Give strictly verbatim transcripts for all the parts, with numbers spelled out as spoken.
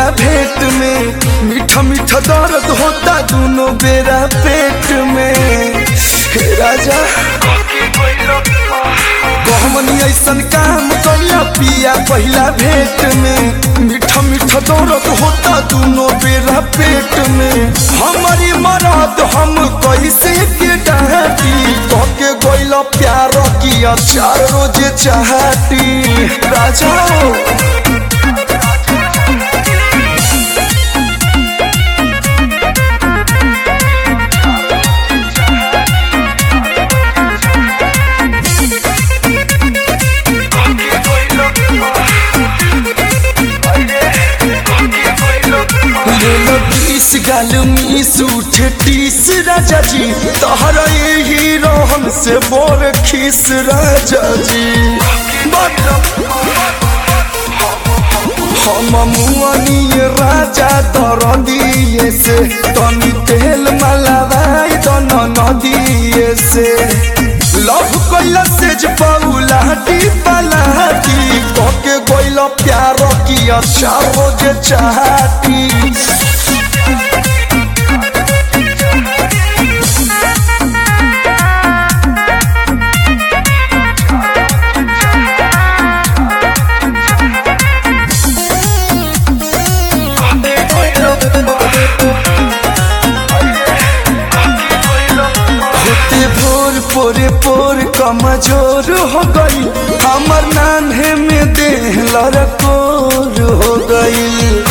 भेंट में मीठा मीठा दर्द होता दोनों बेरा पेट में। हे राजा कहमनी ऐसन काम कैला पिया पहला भेंट में मीठा मीठा दर्द होता दोनों बेरा पेट में। हमारी मराद हम कैसे के डांटी तोके गइला प्यार किया चार रोज चाहती राजा। तीस गाल मीस उठे तीस राजा जी तहरा यही रोहन से बोर खीस राजा जी। हम मुआनी राजा दर दिए से तनी तेल मलावाई दन नदिए से लव कैला से पौलाटी पलाटी तोके गइला प्यार किया चार रोज चाहती। भोर पोरे पोर कमजोर हो गई हमर नान्हे में देह लड़कोर हो गई।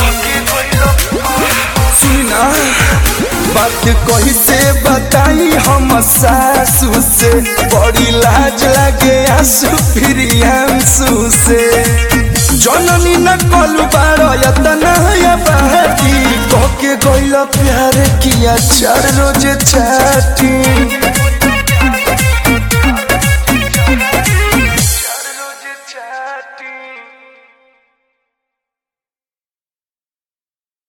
सुना बात कही से बताई हम सासू से बड़ी लाज लगे आंसू फिर आंसू से। जननी न कलू बारो यतना या बहती तोके गइला प्यार किया चार रोज चाटी।